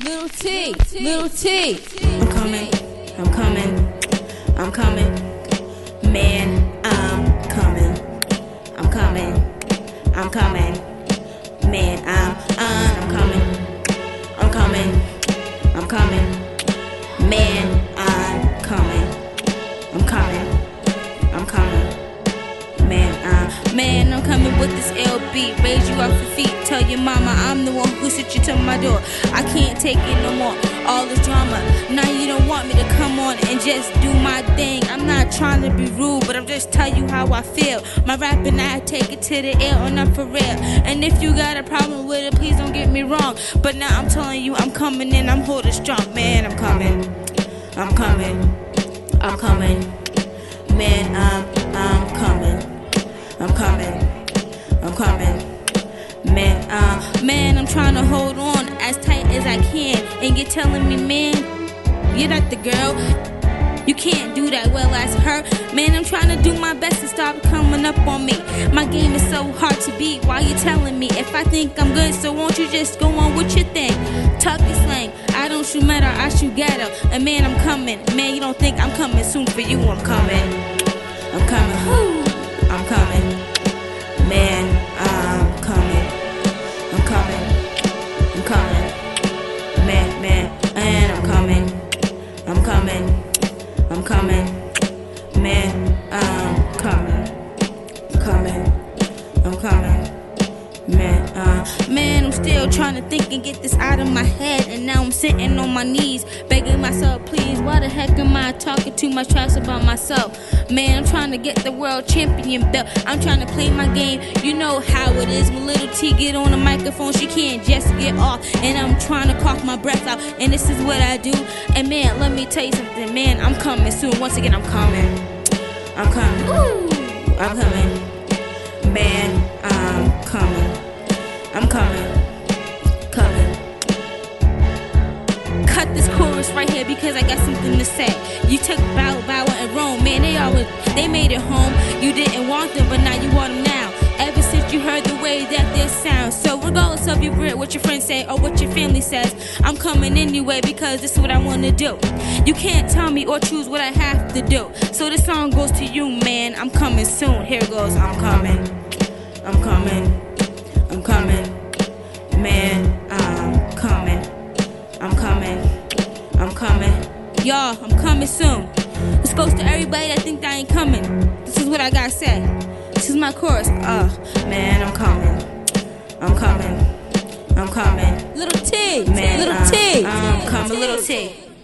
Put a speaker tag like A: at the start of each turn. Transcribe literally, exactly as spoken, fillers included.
A: Little T, little T.
B: I'm coming, I'm coming, I'm coming. Man, I'm coming, I'm coming, I'm coming. Man, I'm, I'm coming, I'm coming, I'm coming. Man, I'm coming, I'm coming, I'm coming. Man, I'm,
A: Man, I'm coming with this L B. Raise you off your feet. Tell your mama I'm the one who sent you to my door. I can't take it no more. All this drama. Now you don't want me to come on and just do my thing. I'm not trying to be rude, but I'm just telling you how I feel. My rapping, I take it to the air, and I'm for real. And if you got a problem with it, please don't get me wrong. But now I'm telling you, I'm coming in, I'm holding strong. Man, I'm coming,
B: I'm coming, I'm coming. Man, I'm, I'm coming, I'm coming, I'm coming. Man, uh,
A: Man, I'm trying to hold on as tight as I can. And you're telling me, man, you're not the girl. You can't do that well as her. Man, I'm trying to do my best to stop coming up on me. My game is so hard to beat. Why you telling me if I think I'm good? So won't you just go on with your thing? Talk your slang. I don't shoot metal, I shoot ghetto. And man, I'm coming. Man, you don't think I'm coming soon for you? I'm coming.
B: I'm coming.
A: Woo.
B: I'm coming. Man, I'm coming. I'm coming. I'm coming. Man, man, and I'm coming. I'm coming. I'm coming. Man, I'm coming. Coming. I'm coming. Man, uh,
A: Man, I'm still trying to think and get this out of my head. And now I'm sitting on my knees, begging myself, please, why the heck am I talking too much trash about myself? Man, I'm trying to get the world champion belt. I'm trying to play my game. You know how it is when little T get on the microphone, she can't just get off. And I'm trying to cough my breath out, and this is what I do. And man, let me tell you something, man, I'm coming soon. Once again, I'm coming.
B: I'm coming.
A: Ooh.
B: I'm coming. Man, I'm coming. I'm coming. Coming.
A: Cut this chorus right here because I got something to say. You took Bow Wow and Rome, man, they always they made it home. You didn't want them, but now you want them now. Ever since you heard the way that this sounds. So regardless of your grit, what your friends say or what your family says, I'm coming anyway because this is what I want to do. You can't tell me or choose what I have to do. So this song goes to you, man. I'm coming soon. Here it goes.
B: I'm coming. I'm coming. I'm coming. Man, I'm coming. I'm coming. I'm coming.
A: Y'all, I'm coming soon. This goes to everybody that think I ain't coming. This is what I gotta say. This is my chorus. Uh,
B: man, I'm coming. I'm coming. I'm coming.
A: Little T.
B: Man,
A: Little
B: I'm,
A: T.
B: I'm coming. Little T.